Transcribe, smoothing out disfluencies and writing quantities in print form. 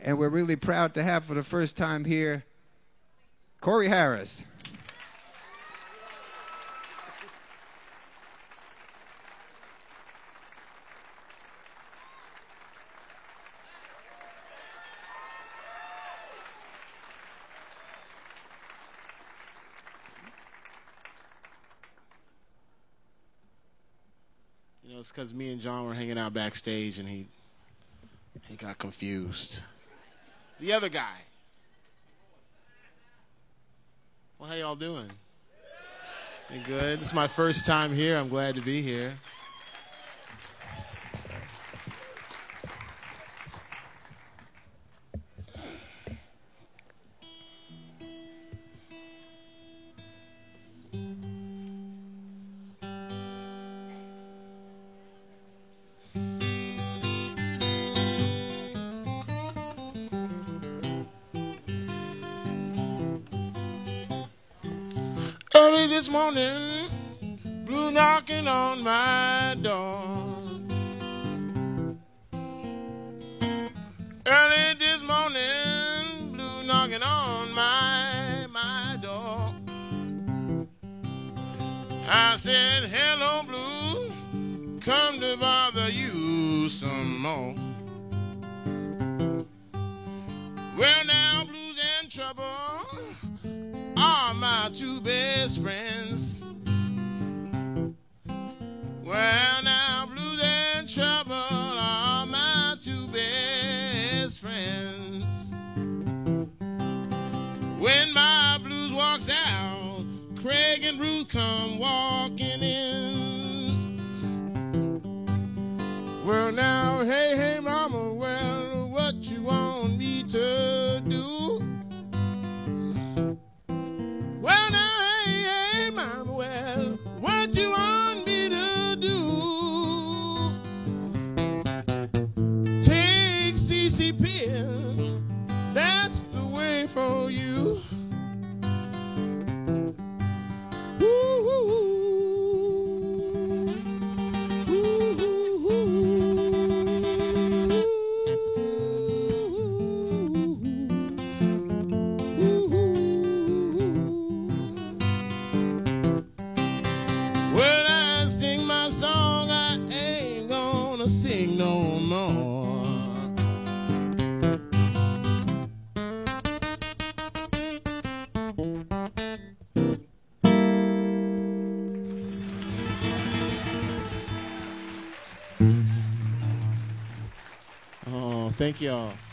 And we're really proud to have for the first time here, Corey Harris. You know, it's because me and John were hanging out backstage, and he got confused. The other guy. Well, how y'all doing? You good? It's my first time here. I'm glad to be here. Early this morning, blue knocking on my door. Early this morning, blue knocking on my door. I said, hello, blue, come to bother you some more. Well, now, blues and trouble are my two best friends. Well, now, blues and trouble are my two best friends. When my blues walks out, Craig and Ruth come walking in. Well, now, hey, hey, mama, well, what you want me to do? Well, now, hey, hey, mama, well, what you want me to do? Take CC pill, that's the way for you. When I sing my song, I ain't gonna sing no more. Oh, thank y'all.